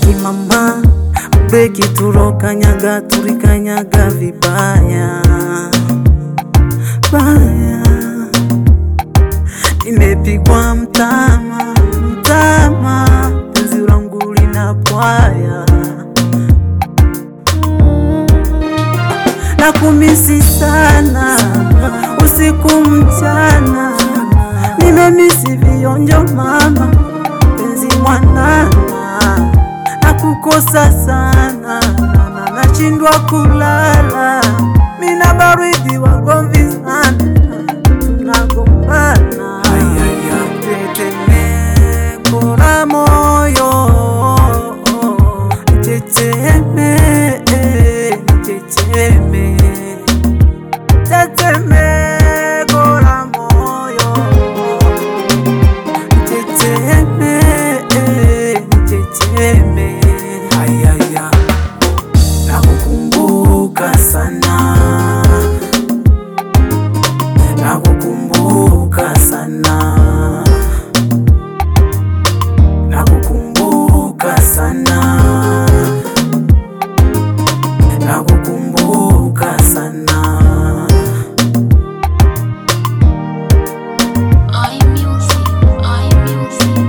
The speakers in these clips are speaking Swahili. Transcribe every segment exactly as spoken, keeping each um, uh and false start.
breki mama, breki turokanyaga, turikanyaga vibaya baya. Nimepigwa mtama, mtama, penzi langu linapwaya. Nakumisi sana, usiku mchana, nimemisi vionjo mama, penzi mwanana. Nakukosa sana, nashindwa kulala, mina baridi wagomvi sana, tunagombana. Tetemeko la moyo, teteme, teteme, tetemeko la moyo, teteme, teteme. Ayaya, nakukumbuka sana, nakukumbuka sana, nakukumbuka sana, nakukumbuka sana. I music, I music.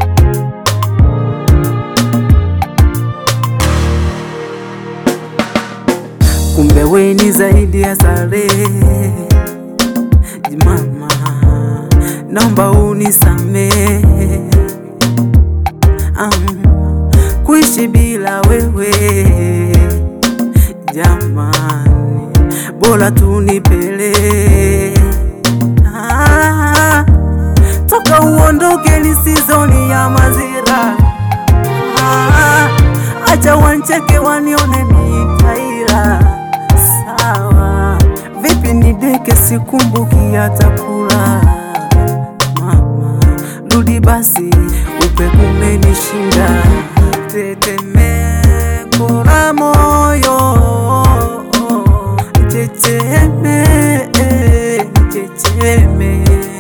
Kumbe we ni zaidi ya sare mama, naomba unisamehe. um, Kuishi bila wewe jamani, bora tunipele. ah, Toka uondoke ni season ya mazira. ah, Acha wancheke wanione mitaira. Sawa, vipi nideke sikumbuki hata kula. Mama, rudi basi, upepo umenishinda. Tetemeko la moyo, teteme, teteme.